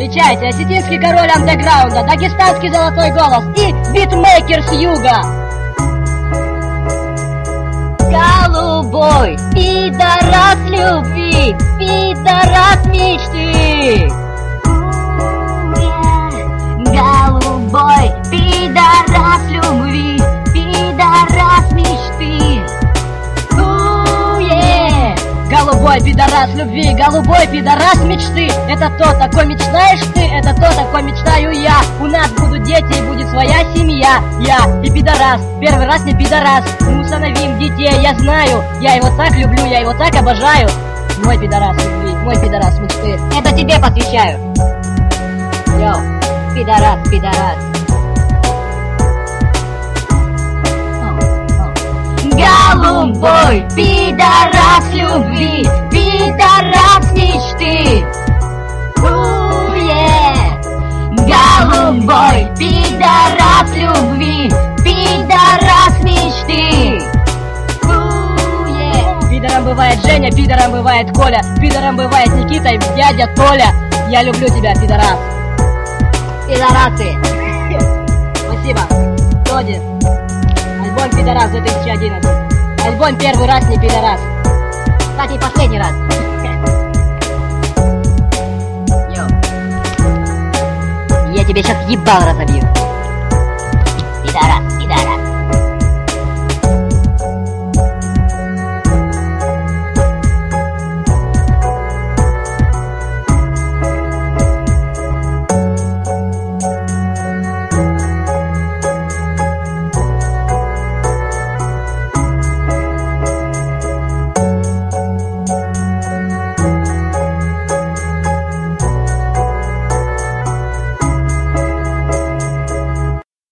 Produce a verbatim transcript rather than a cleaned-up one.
Встречайте, осетинский король андеграунда, дагестанский золотой голос и битмейкер с юга. Голубой пидорас любви, пидорас мечты. Голубой пидорас любви, пидорас мечты. Голубой пидорас любви, голубой пидорас мечты. Это то, такой мечтаешь ты, это то, такой мечтаю я. У нас будут дети и будет своя семья. Я и пидорас, первый раз не пидорас. Мы усыновим детей, я знаю. Я его так люблю, я его так обожаю. Мой пидорас любви, мой пидорас мечты. Это тебе посвящаю. Йоу, пидорас, пидорас. Голубой пидорас любви, пидорас мечты. У-е! Голубой пидорас любви, пидорас мечты. У-е! Пидором бывает Женя, пидором бывает Коля, пидором бывает Никита и дядя Толя. Я люблю тебя, пидорас. Пидорасы. Спасибо. Тоди. Альбом «Пидорас» две тысячи одиннадцать. Альбом «Первый раз не пидорас». Кстати, последний раз. Йоу. Я тебе сейчас ебал разобью.